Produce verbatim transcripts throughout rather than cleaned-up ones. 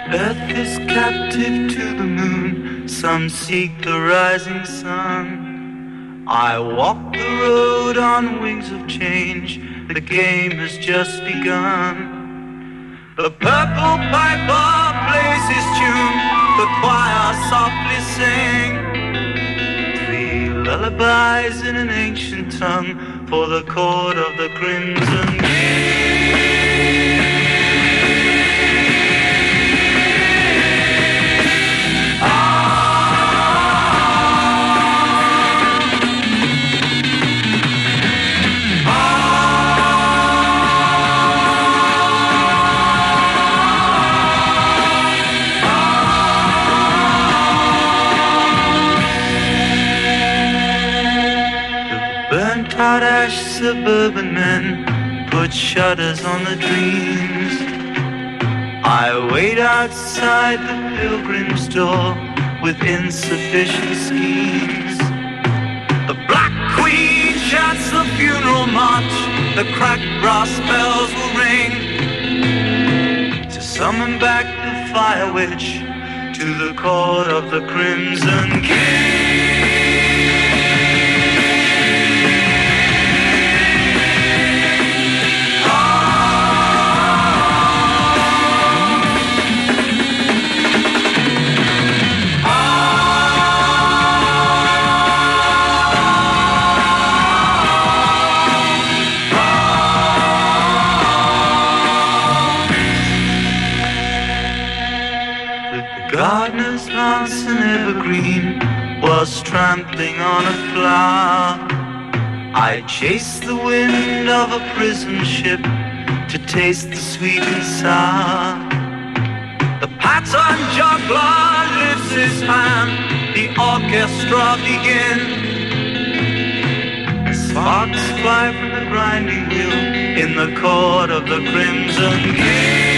Earth is captive to the moon, some seek the rising sun. I walk the road on wings of change, the game has just begun. The purple piper plays his tune, the choir softly sing three lullabies in an ancient tongue for the chord of the crimson king. Hot ash suburban men put shutters on the dreams. I wait outside the pilgrim's door with insufficient schemes. The Black Queen shouts the funeral march, the cracked brass bells will ring to summon back the fire witch to the court of the Crimson King. Gardener's lance and evergreen was trampling on a flower. I chased the wind of a prison ship to taste the sweet and sour. The pattern juggler lifts his hand, the orchestra begins. Sparks fly from the grinding wheel in the court of the Crimson King.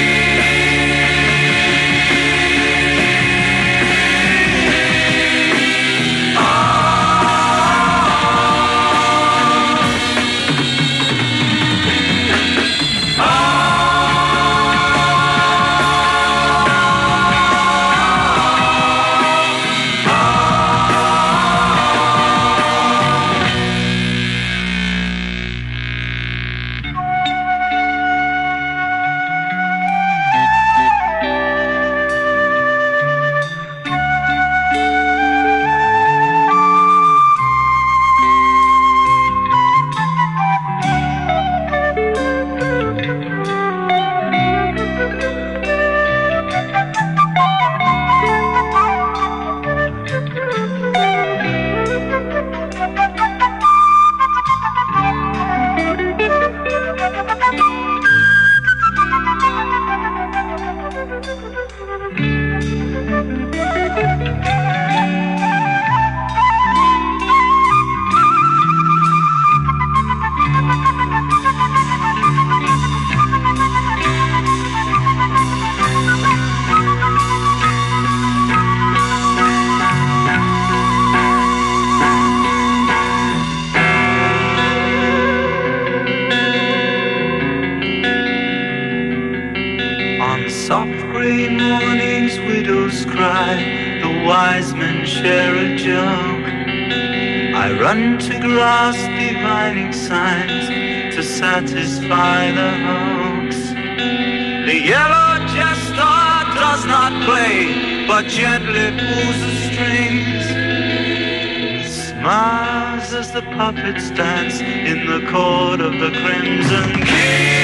Soft grey mornings widows cry, the wise men share a joke. I run to grasp divining signs to satisfy the hoax. The yellow jester does not play, but gently pulls the strings. He smiles as the puppets dance in the court of the Crimson King.